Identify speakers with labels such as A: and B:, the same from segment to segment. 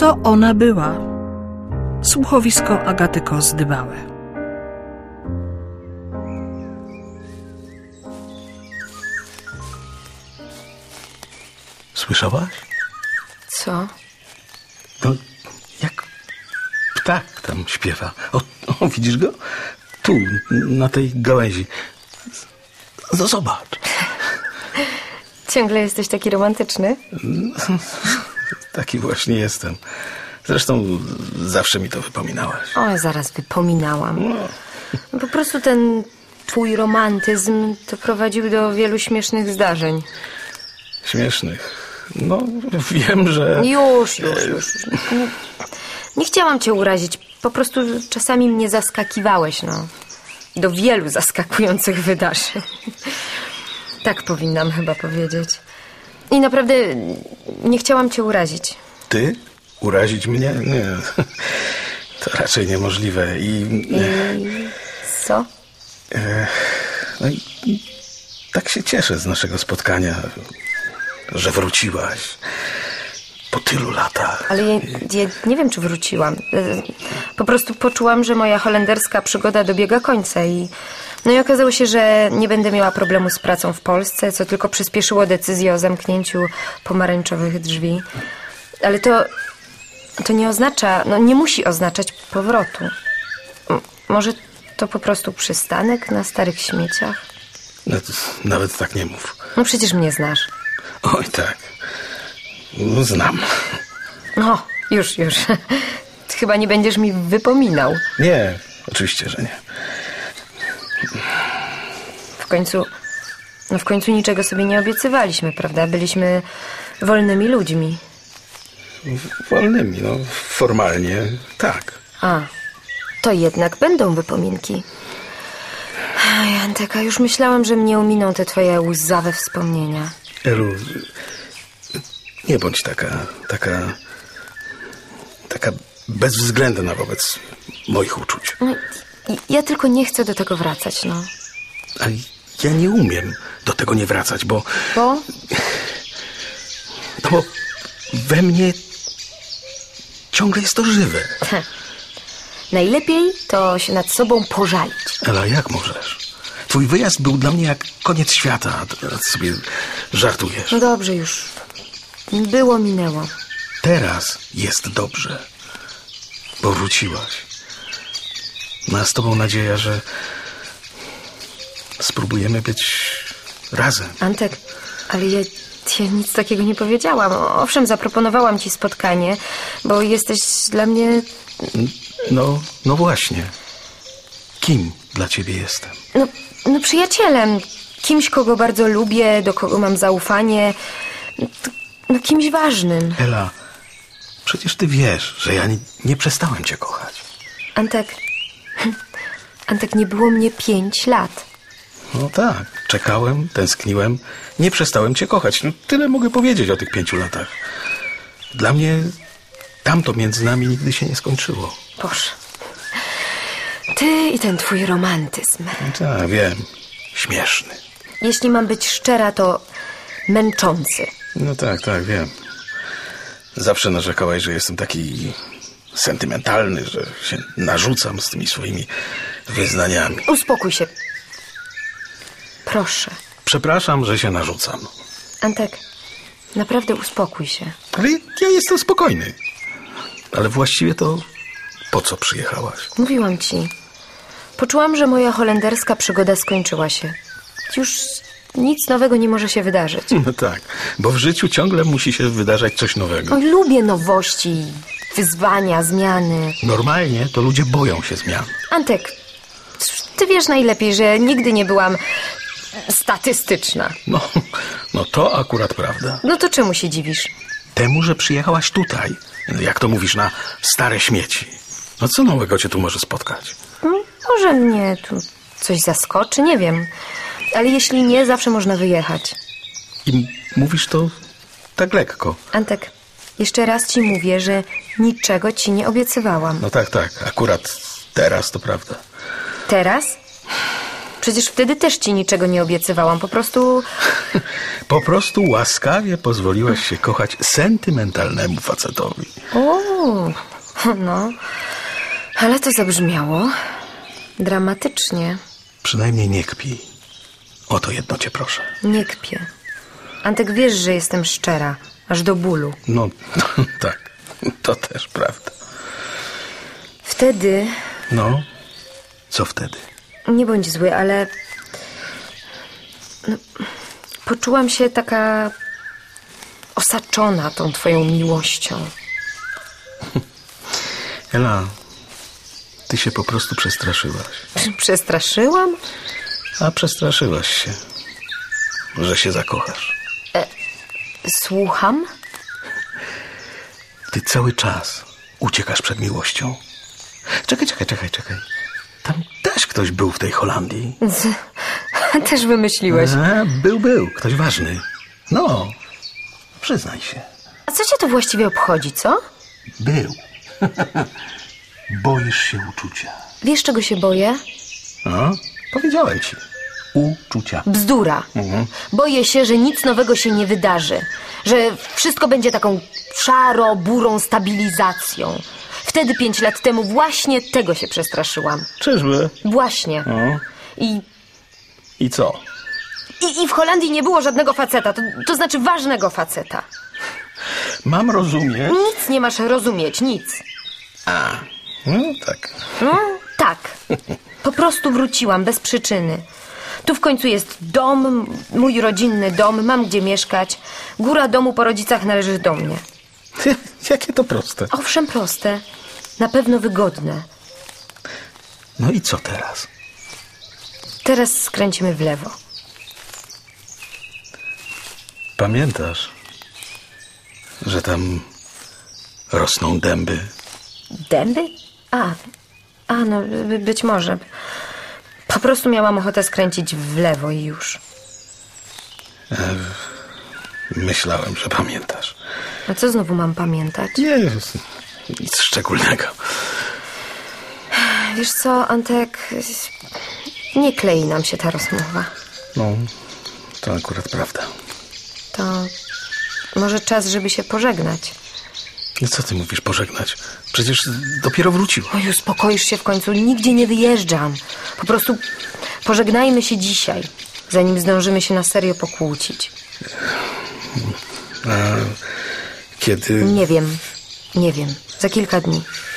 A: co ona była. Słuchowisko Agaty Kos-Dybałe.
B: Słyszałaś?
C: Co?
B: No, jak ptak tam śpiewa. O, widzisz go? Tu, na tej gałęzi. No zobacz.
C: Ciągle jesteś taki romantyczny?
B: Taki właśnie jestem. Zresztą zawsze mi to wypominałaś.
C: O, zaraz wypominałam. No, po prostu ten twój romantyzm doprowadził do wielu śmiesznych zdarzeń.
B: Śmiesznych? No, wiem, że...
C: Już. Nie chciałam cię urazić. Po prostu czasami mnie zaskakiwałeś, no. Do wielu zaskakujących wydarzeń. Tak powinnam chyba powiedzieć. I naprawdę nie chciałam cię urazić.
B: Ty? Urazić mnie? Nie. To raczej niemożliwe. I
C: co?
B: No i tak się cieszę z naszego spotkania, że wróciłaś po tylu latach.
C: Ale ja nie wiem, czy wróciłam. Po prostu poczułam, że moja holenderska przygoda dobiega końca i okazało się, że nie będę miała problemu z pracą w Polsce, co tylko przyspieszyło decyzję o zamknięciu pomarańczowych drzwi. Ale to nie oznacza, nie musi oznaczać powrotu. Może to po prostu przystanek na starych śmieciach?
B: No, nawet tak nie mów.
C: No przecież mnie znasz.
B: Oj tak, no, znam.
C: No, już. Chyba nie będziesz mi wypominał.
B: Nie, oczywiście, że nie.
C: W końcu niczego sobie nie obiecywaliśmy, prawda? Byliśmy wolnymi ludźmi.
B: Wolnymi, formalnie tak.
C: A, to jednak będą wypominki. Antek, już myślałam, że mnie ominą te twoje łzawe wspomnienia.
B: Elu, nie bądź taka bezwzględna wobec moich uczuć.
C: Ja tylko nie chcę do tego wracać,
B: Ale ja nie umiem do tego nie wracać, bo...
C: Bo?
B: No bo we mnie ciągle jest to żywe.
C: Najlepiej to się nad sobą pożalić.
B: Ela, jak możesz? Twój wyjazd był dla mnie jak koniec świata, a teraz sobie żartujesz.
C: No dobrze już. Było, minęło.
B: Teraz jest dobrze, bo wróciłaś. Ma z tobą nadzieja, że spróbujemy być razem.
C: Antek, ale ja nic takiego nie powiedziałam. Owszem, zaproponowałam ci spotkanie, bo jesteś dla mnie...
B: No właśnie. Kim dla ciebie jestem?
C: No przyjacielem. Kimś, kogo bardzo lubię, do kogo mam zaufanie. Kimś ważnym.
B: Ela, przecież ty wiesz, że ja nie przestałem cię kochać.
C: Antek, nie było mnie 5 lat.
B: No tak, czekałem, tęskniłem, nie przestałem cię kochać. Tyle mogę powiedzieć o tych 5 latach. Dla mnie tamto między nami nigdy się nie skończyło.
C: Boże. Ty i ten twój romantyzm.
B: Tak, wiem. Śmieszny.
C: Jeśli mam być szczera, to męczący.
B: No tak, wiem. Zawsze narzekałaś, że jestem taki sentymentalny, że się narzucam z tymi swoimi wyznaniami.
C: Uspokój się. Proszę.
B: Przepraszam, że się narzucam.
C: Antek, naprawdę uspokój się.
B: Ale ja jestem spokojny. Ale właściwie to po co przyjechałaś?
C: Mówiłam ci. Poczułam, że moja holenderska przygoda skończyła się. Już nic nowego nie może się wydarzyć.
B: No tak, bo w życiu ciągle musi się wydarzać coś nowego.
C: Lubię nowości, wyzwania, zmiany.
B: Normalnie to ludzie boją się zmian.
C: Antek, ty wiesz najlepiej, że nigdy nie byłam statystyczna.
B: No to akurat prawda.
C: No to czemu się dziwisz?
B: Temu, że przyjechałaś tutaj, jak to mówisz, na stare śmieci. No co nowego cię tu może spotkać?
C: Może mnie tu coś zaskoczy, nie wiem. Ale jeśli nie, zawsze można wyjechać.
B: I mówisz to tak lekko.
C: Antek, jeszcze raz ci mówię, że niczego ci nie obiecywałam.
B: No tak, akurat teraz to prawda.
C: Teraz? Przecież wtedy też ci niczego nie obiecywałam, po prostu...
B: Po prostu łaskawie pozwoliłaś się kochać sentymentalnemu facetowi.
C: O, no, ale to zabrzmiało dramatycznie.
B: Przynajmniej nie kpij. O to jedno cię proszę.
C: Nie kpię. Antek, wiesz, że jestem szczera, aż do bólu.
B: No, tak, to też prawda.
C: Wtedy,
B: No, co wtedy?
C: nie bądź zły, ale no, poczułam się taka osaczona tą twoją miłością.
B: Ela, ty się po prostu przestraszyłaś.
C: Przestraszyłam?
B: A przestraszyłaś się, że się zakochasz.
C: Słucham?
B: Ty cały czas uciekasz przed miłością. Czekaj. Tam też ktoś był w tej Holandii.
C: Też wymyśliłeś.
B: Był. Ktoś ważny. No, przyznaj się.
C: A co cię to właściwie obchodzi, co?
B: Był. Boisz się uczucia.
C: Wiesz, czego się boję?
B: No, powiedziałem ci. Uczucia.
C: Bzdura. Boję się, że nic nowego się nie wydarzy. Że wszystko będzie taką szaro-burą stabilizacją. Wtedy 5 lat temu właśnie tego się przestraszyłam.
B: Czyżby?
C: Właśnie.
B: No. I co?
C: I w Holandii nie było żadnego faceta. To znaczy ważnego faceta.
B: Mam rozumieć?
C: Nic nie masz rozumieć, nic.
B: No tak.
C: No, tak. Po prostu wróciłam bez przyczyny. Tu w końcu jest dom, mój rodzinny dom, mam gdzie mieszkać. Góra domu po rodzicach należy do mnie.
B: Jakie to proste.
C: Owszem, proste. Na pewno wygodne.
B: No i co teraz?
C: Teraz skręcimy w lewo.
B: Pamiętasz, że tam rosną dęby?
C: Dęby? No, być może. Po prostu miałam ochotę skręcić w lewo i już.
B: Myślałem, że pamiętasz.
C: A co znowu mam pamiętać?
B: Nie, nic szczególnego.
C: Wiesz co, Antek, nie klei nam się ta rozmowa.
B: No, to akurat prawda.
C: To może czas, żeby się pożegnać.
B: I co ty mówisz, pożegnać? Przecież dopiero wróciła.
C: Oj, uspokoisz się w końcu, nigdzie nie wyjeżdżam. Po prostu pożegnajmy się dzisiaj, zanim zdążymy się na serio pokłócić.
B: A kiedy...
C: Nie wiem. Za kilka dni.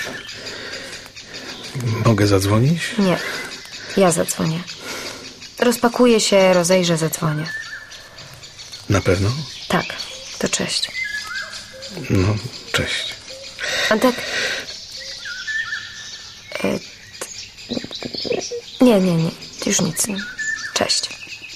B: Mogę zadzwonić?
C: Nie, ja zadzwonię. Rozpakuję się, rozejrzę, zadzwonię.
B: Na pewno?
C: Tak, to cześć.
B: No, cześć.
C: Antek... Nie, już nic. Cześć.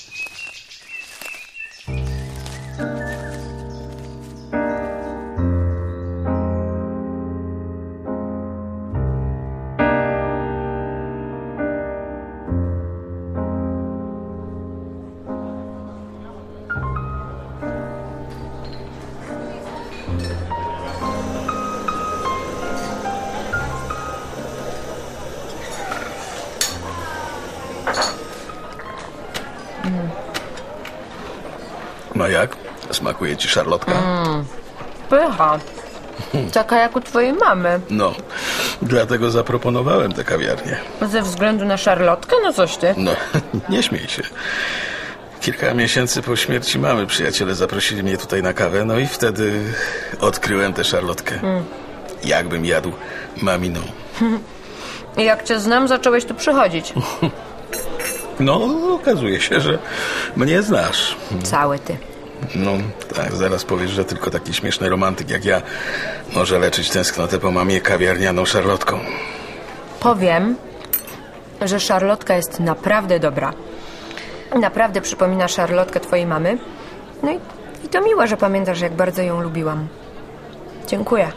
B: No jak? Smakuje ci szarlotka?
C: Pycha. Taka jak u twojej mamy.
B: No, dlatego zaproponowałem tę kawiarnię.
C: Ze względu na szarlotkę? No coś ty.
B: No, nie śmiej się. Kilka miesięcy po śmierci mamy przyjaciele zaprosili mnie tutaj na kawę, no i wtedy odkryłem tę szarlotkę. Jakbym jadł maminą.
C: I jak cię znam, zacząłeś tu przychodzić.
B: No, okazuje się, że mnie znasz.
C: Cały ty.
B: No, tak, zaraz powiesz, że tylko taki śmieszny romantyk jak ja może leczyć tęsknotę po mamie kawiarnianą szarlotką.
C: Powiem, że szarlotka jest naprawdę dobra. Naprawdę przypomina szarlotkę twojej mamy. No i to miłe, że pamiętasz, jak bardzo ją lubiłam. Dziękuję.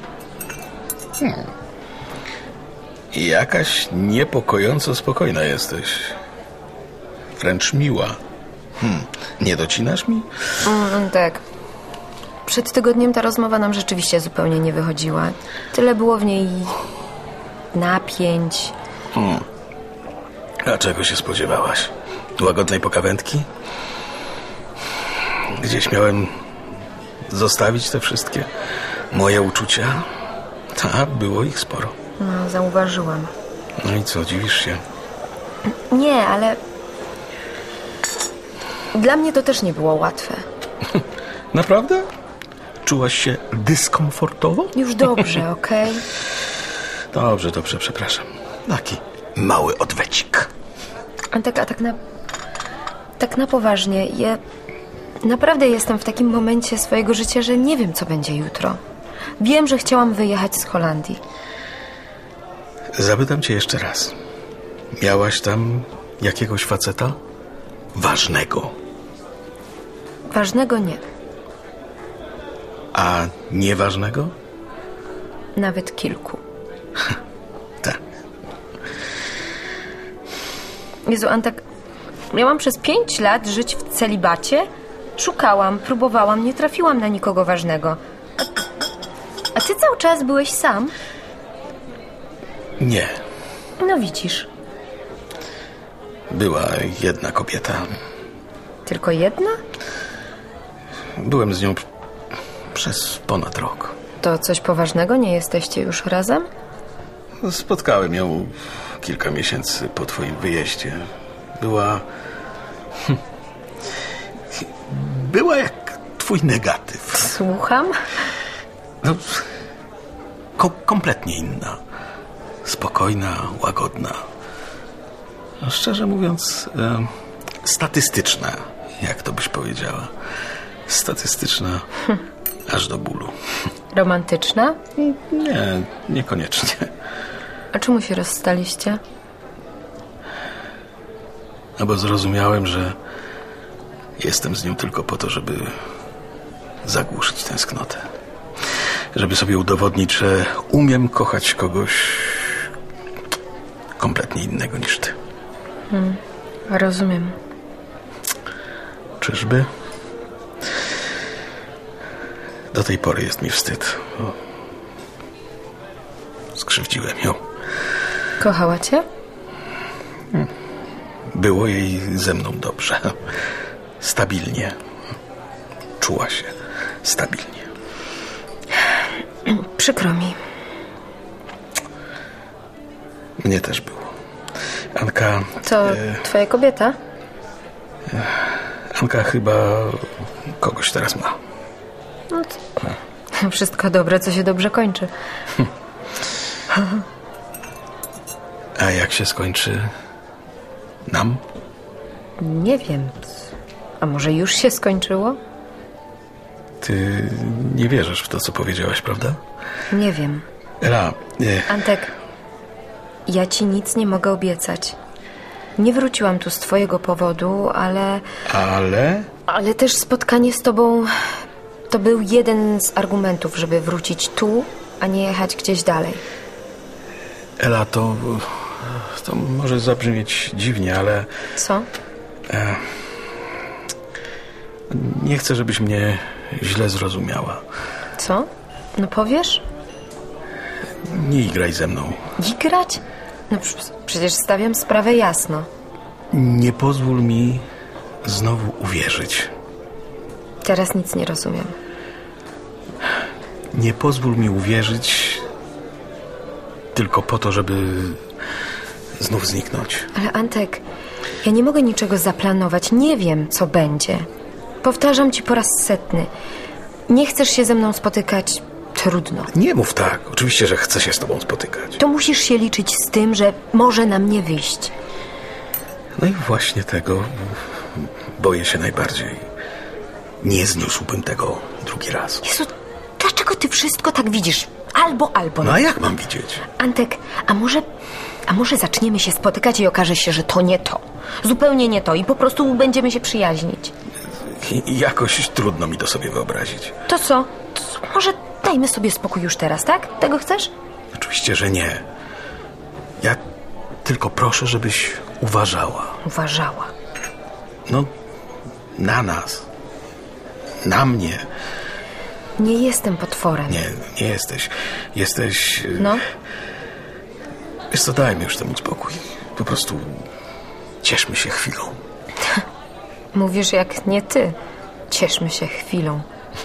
B: I jakaś niepokojąco spokojna jesteś. Wręcz miła. Nie docinasz mi?
C: Tak. Przed tygodniem ta rozmowa nam rzeczywiście zupełnie nie wychodziła. Tyle było w niej napięć.
B: A czego się spodziewałaś? Łagodnej pokawędki? gdzieś miałem zostawić te wszystkie moje uczucia. Tak, było ich sporo.
C: No, zauważyłam.
B: No i co, dziwisz się?
C: Nie, ale... Dla mnie to też nie było łatwe.
B: Naprawdę? Czułaś się dyskomfortowo?
C: Już dobrze, okej?
B: Dobrze, przepraszam. Taki mały odwecik.
C: Antek, a tak na poważnie, ja naprawdę jestem w takim momencie swojego życia, że nie wiem, co będzie jutro. Wiem, że chciałam wyjechać z Holandii.
B: Zapytam cię jeszcze raz. Miałaś tam jakiegoś faceta? Ważnego.
C: Ważnego nie.
B: A nieważnego?
C: Nawet kilku.
B: Tak.
C: Jezu, Antek, miałam przez 5 lat żyć w celibacie? Szukałam, próbowałam, nie trafiłam na nikogo ważnego. A ty cały czas byłeś sam?
B: Nie.
C: No widzisz.
B: Była jedna kobieta.
C: Tylko jedna?
B: Byłem z nią przez ponad rok.
C: To coś poważnego? Nie jesteście już razem?
B: Spotkałem ją kilka miesięcy po twoim wyjeździe. Była jak twój negatyw.
C: Słucham?
B: No, kompletnie inna. Spokojna, łagodna. No, szczerze mówiąc, statystyczna, jak to byś powiedziała. Statystyczna aż do bólu.
C: Romantyczna?
B: Nie, niekoniecznie.
C: A czemu się rozstaliście?
B: No bo zrozumiałem, że jestem z nią tylko po to, żeby zagłuszyć tęsknotę. Żeby sobie udowodnić, że umiem kochać kogoś kompletnie innego niż ty.
C: Rozumiem.
B: Czyżby? Do tej pory jest mi wstyd. Skrzywdziłem ją.
C: Kochała cię?
B: Było jej ze mną dobrze. Stabilnie. Czuła się stabilnie.
C: Przykro mi.
B: Mnie też było. Anka...
C: To twoja kobieta?
B: Anka chyba kogoś teraz ma.
C: No to... Wszystko dobre, co się dobrze kończy.
B: A jak się skończy nam?
C: Nie wiem. A może już się skończyło?
B: Ty nie wierzysz w to, co powiedziałaś, prawda?
C: Nie wiem.
B: Ela,
C: Antek, ja ci nic nie mogę obiecać. Nie wróciłam tu z twojego powodu, ale... Ale też spotkanie z tobą to był jeden z argumentów, żeby wrócić tu, a nie jechać gdzieś dalej.
B: Ela, to może zabrzmieć dziwnie, ale...
C: Co?
B: Nie chcę, żebyś mnie źle zrozumiała.
C: Co? No powiesz?
B: Nie igraj ze mną.
C: Igrać? No przecież stawiam sprawę jasno.
B: Nie pozwól mi znowu uwierzyć.
C: Teraz nic nie rozumiem.
B: Nie pozwól mi uwierzyć tylko po to, żeby znów zniknąć.
C: Ale Antek, ja nie mogę niczego zaplanować. Nie wiem, co będzie. Powtarzam ci po raz 100. Nie chcesz się ze mną spotykać? Trudno.
B: Nie mów tak. Oczywiście, że chcę się z tobą spotykać.
C: To musisz się liczyć z tym, że może nam nie wyjść.
B: No i właśnie tego boję się najbardziej. Nie zniósłbym tego drugi raz.
C: Jezu, dlaczego ty wszystko tak widzisz? Albo.
B: No a jak mam widzieć?
C: Antek, a może zaczniemy się spotykać i okaże się, że to nie to. Zupełnie nie to i po prostu będziemy się przyjaźnić.
B: Jakoś trudno mi to sobie wyobrazić.
C: To co? Może dajmy sobie spokój już teraz, tak? Tego chcesz?
B: Oczywiście, że nie. Ja tylko proszę, żebyś uważała.
C: Uważała.
B: No, na nas. Na mnie.
C: Nie jestem potworem.
B: Nie jesteś. Jesteś...
C: No?
B: Wiesz co, dajmy już temu spokój. Po prostu cieszmy się chwilą.
C: Mówisz jak nie ty. cieszmy się chwilą.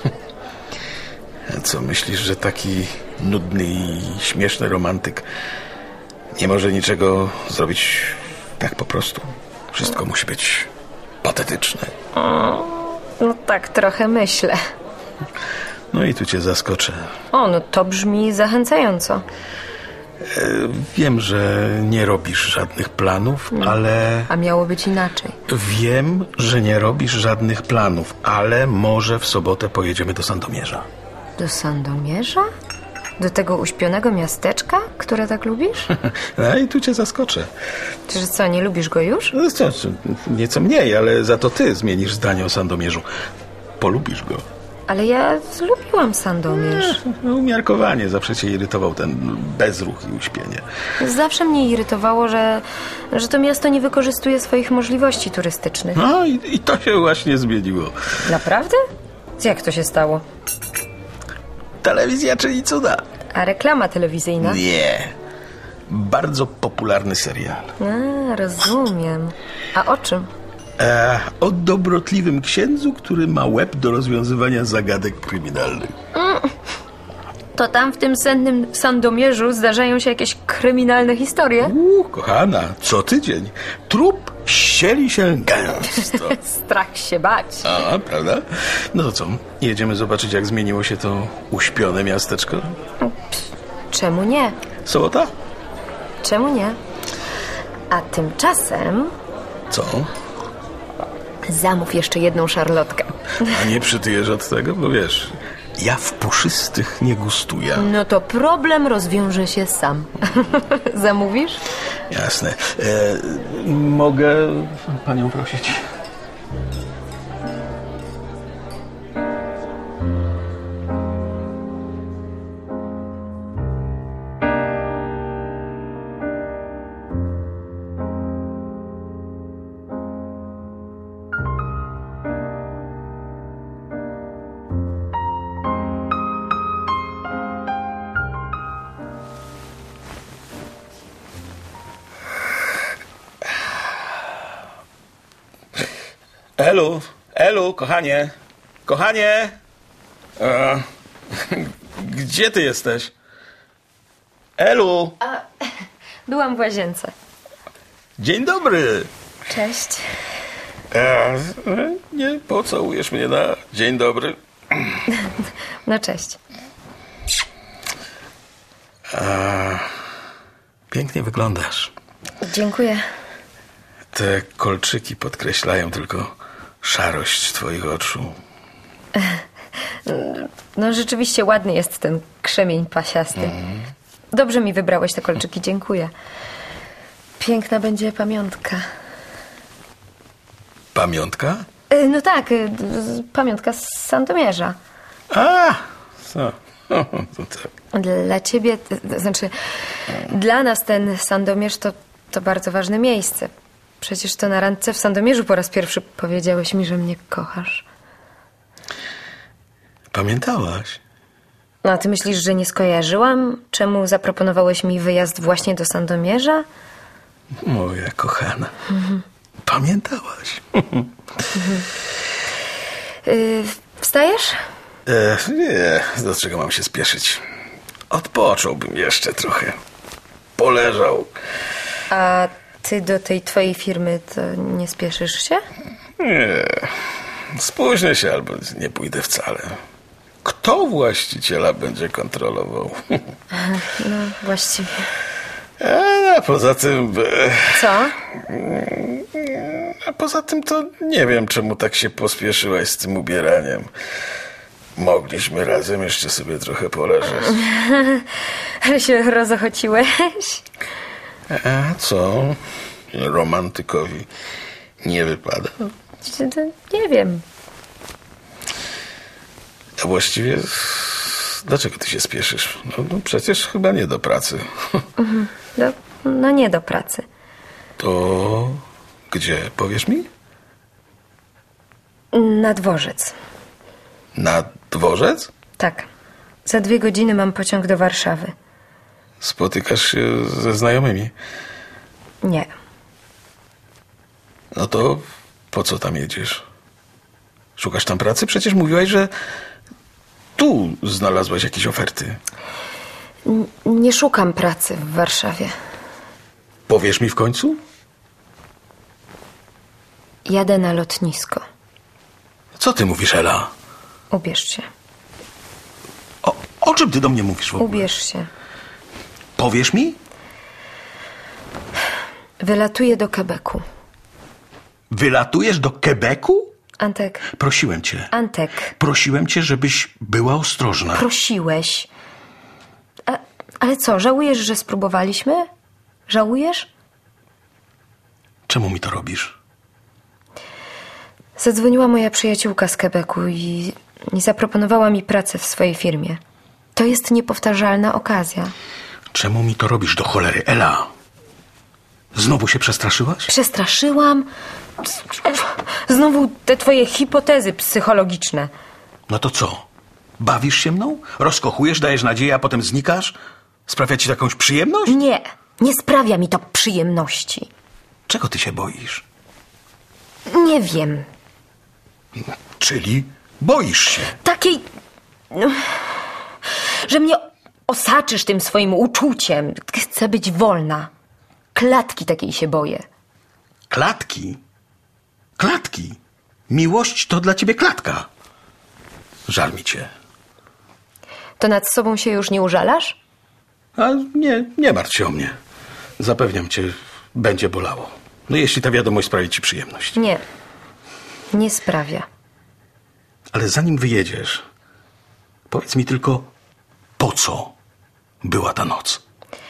B: Co myślisz, że taki nudny i śmieszny romantyk nie może niczego zrobić tak po prostu? Wszystko musi być patetyczne.
C: No tak trochę myślę.
B: No i tu cię zaskoczę.
C: O, no to brzmi zachęcająco.
B: Wiem, że nie robisz żadnych planów, ale...
C: A miało być inaczej.
B: Wiem, że nie robisz żadnych planów, ale może w sobotę pojedziemy do Sandomierza.
C: Do Sandomierza? Do tego uśpionego miasteczka, które tak lubisz?
B: No i tu cię zaskoczę.
C: Czy co, nie lubisz go już?
B: No co, nieco mniej, ale za to ty zmienisz zdanie o Sandomierzu. Polubisz go.
C: Ale ja lubiłam Sandomierz.
B: No, umiarkowanie, zawsze cię irytował ten bezruch i uśpienie.
C: Zawsze mnie irytowało, że to miasto nie wykorzystuje swoich możliwości turystycznych.
B: No i to się właśnie zmieniło.
C: Naprawdę? Jak to się stało?
B: Telewizja czyni cuda.
C: A reklama telewizyjna?
B: Nie. Bardzo popularny serial.
C: A, rozumiem. A o czym?
B: O dobrotliwym księdzu, który ma łeb do rozwiązywania zagadek kryminalnych.
C: To tam w tym sennym Sandomierzu zdarzają się jakieś kryminalne historie?
B: Kochana, co tydzień trup ścieli się gęsto.
C: Strach się bać.
B: A, prawda? No to co? Jedziemy zobaczyć, jak zmieniło się to uśpione miasteczko?
C: Czemu nie?
B: Sobota?
C: Czemu nie? A tymczasem
B: Co?
C: zamów jeszcze jedną szarlotkę.
B: A nie przytyjesz od tego? Bo wiesz, ja w puszystych nie gustuję.
C: No to problem rozwiąże się sam. Zamówisz?
B: Jasne. Mogę panią prosić? Elu, kochanie. Kochanie! Gdzie ty jesteś? Elu!
C: Byłam w łazience.
B: Dzień dobry!
C: Cześć.
B: Nie pocałujesz mnie na dzień dobry?
C: No cześć.
B: Pięknie wyglądasz.
C: Dziękuję.
B: Te kolczyki podkreślają tylko szarość twoich oczu.
C: No rzeczywiście ładny jest ten krzemień pasiasty. Dobrze mi wybrałeś te kolczyki, dziękuję. Piękna będzie pamiątka.
B: Pamiątka?
C: No tak, pamiątka z Sandomierza.
B: To tak.
C: Dla ciebie, znaczy dla nas ten Sandomierz to bardzo ważne miejsce. Przecież to na randce w Sandomierzu po raz pierwszy powiedziałeś mi, że mnie kochasz.
B: Pamiętałaś?
C: No a ty myślisz, że nie skojarzyłam? Czemu zaproponowałeś mi wyjazd właśnie do Sandomierza?
B: Moja kochana. Pamiętałaś?
C: Wstajesz?
B: Nie, do czego mam się spieszyć? Odpocząłbym jeszcze trochę. Poleżał.
C: A ty do tej twojej firmy to nie spieszysz się?
B: Nie. Spóźnię się albo nie pójdę wcale. Kto właściciela będzie kontrolował?
C: No, właściwie.
B: A poza tym...
C: Co?
B: A poza tym to nie wiem, czemu tak się pospieszyłaś z tym ubieraniem. Mogliśmy razem jeszcze sobie trochę poleżeć.
C: Ale się rozochociłeś?
B: A co? Romantykowi nie wypada?
C: Nie wiem.
B: A właściwie dlaczego ty się spieszysz? No przecież chyba nie do pracy.
C: No nie do pracy.
B: To gdzie, powiesz mi?
C: Na dworzec.
B: Na dworzec?
C: Tak. Za 2 godziny mam pociąg do Warszawy.
B: Spotykasz się ze znajomymi?
C: Nie.
B: No to po co tam jedziesz? Szukasz tam pracy? Przecież mówiłaś, że tu znalazłaś jakieś oferty.
C: Nie szukam pracy w Warszawie.
B: Powiesz mi w końcu?
C: Jadę na lotnisko.
B: Co ty mówisz, Ela?
C: Ubierz się.
B: O czym ty do mnie mówisz w ogóle?
C: Ubierz się.
B: Powiesz mi?
C: Wylatuję do Quebecu.
B: Wylatujesz do Quebecu?
C: Antek.
B: Prosiłem cię.
C: Antek.
B: Prosiłem cię, żebyś była ostrożna.
C: Prosiłeś. Ale co, żałujesz, że spróbowaliśmy? Żałujesz?
B: Czemu mi to robisz?
C: Zadzwoniła moja przyjaciółka z Quebecu i zaproponowała mi pracę w swojej firmie. To jest niepowtarzalna okazja.
B: Czemu mi to robisz do cholery, Ela? Znowu się przestraszyłaś?
C: Przestraszyłam? Znowu te twoje hipotezy psychologiczne.
B: No to co? Bawisz się mną? Rozkochujesz, dajesz nadzieję, a potem znikasz? Sprawia ci jakąś przyjemność?
C: Nie sprawia mi to przyjemności.
B: Czego ty się boisz?
C: Nie wiem.
B: Czyli boisz się.
C: Takiej... że mnie osaczysz tym swoim uczuciem. Chcę być wolna. Klatki takiej się boję.
B: Klatki? Klatki? Miłość to dla ciebie klatka. Żal mi cię.
C: To nad sobą się już nie użalasz?
B: A nie martw się o mnie. Zapewniam cię, będzie bolało. No jeśli ta wiadomość sprawi ci przyjemność.
C: Nie sprawia.
B: Ale zanim wyjedziesz, powiedz mi tylko, po co była ta noc?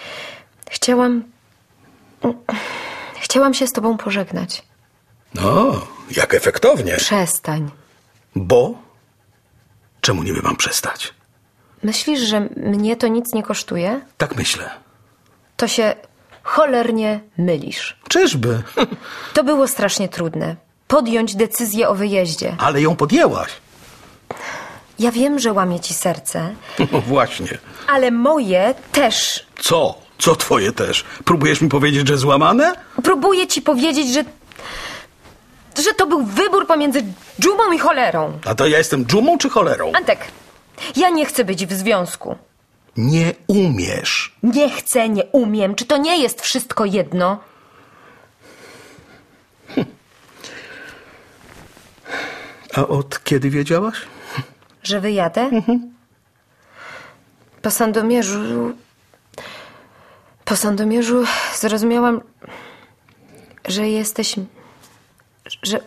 C: Chciałam się z tobą pożegnać.
B: No, jak efektownie.
C: Przestań.
B: Bo? Czemu niby mam przestać?
C: Myślisz, że mnie to nic nie kosztuje?
B: Tak myślę.
C: To się cholernie mylisz.
B: Czyżby?
C: To było strasznie trudne. Podjąć decyzję o wyjeździe.
B: Ale ją podjęłaś.
C: Ja wiem, że łamie ci serce,
B: No właśnie.
C: ale moje też.
B: Co? Co twoje też? Próbujesz mi powiedzieć, że złamane?
C: Próbuję ci powiedzieć, że to był wybór pomiędzy dżumą i cholerą.
B: A to ja jestem dżumą czy cholerą?
C: Antek, ja nie chcę być w związku.
B: Nie umiesz.
C: Nie chcę, nie umiem. Czy to nie jest wszystko jedno?
B: A od kiedy wiedziałaś?
C: Że wyjadę? Po Sandomierzu zrozumiałam, że jesteś... że...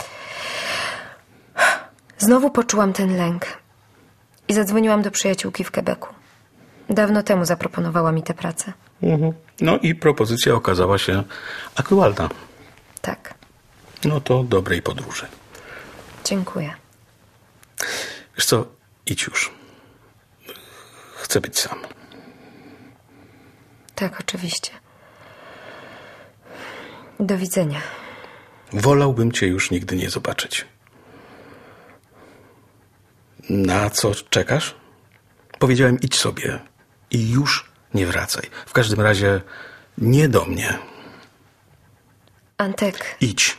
C: Znowu poczułam ten lęk i zadzwoniłam do przyjaciółki w Quebecu. Dawno temu zaproponowała mi tę pracę.
B: No i propozycja okazała się aktualna.
C: Tak,
B: No to dobrej podróży.
C: dziękuję.
B: Wiesz co, idź już. Chcę być sam.
C: Tak, oczywiście. Do widzenia.
B: Wolałbym cię już nigdy nie zobaczyć. Na co czekasz? Powiedziałem, idź sobie i już nie wracaj. W każdym razie nie do mnie.
C: Antek,
B: Idź.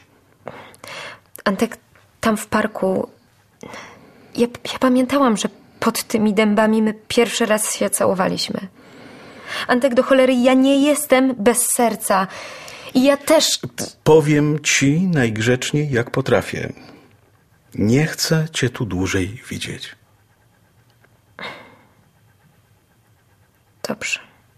C: tam w parku... Ja pamiętałam, że pod tymi dębami my pierwszy raz się całowaliśmy. Antek, do cholery, ja nie jestem bez serca. I ja też...
B: Powiem ci najgrzeczniej, jak potrafię. Nie chcę cię tu dłużej widzieć.
C: Dobrze.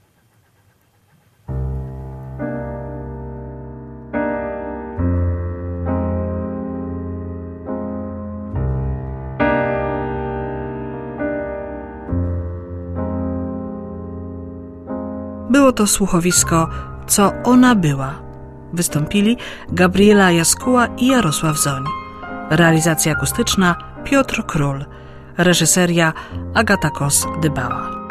A: Było to słuchowisko Co ona była. Wystąpili Gabriela Jaskuła i Jarosław Zoń. Realizacja akustyczna Piotr Król. Reżyseria Agata Kos-Dybała.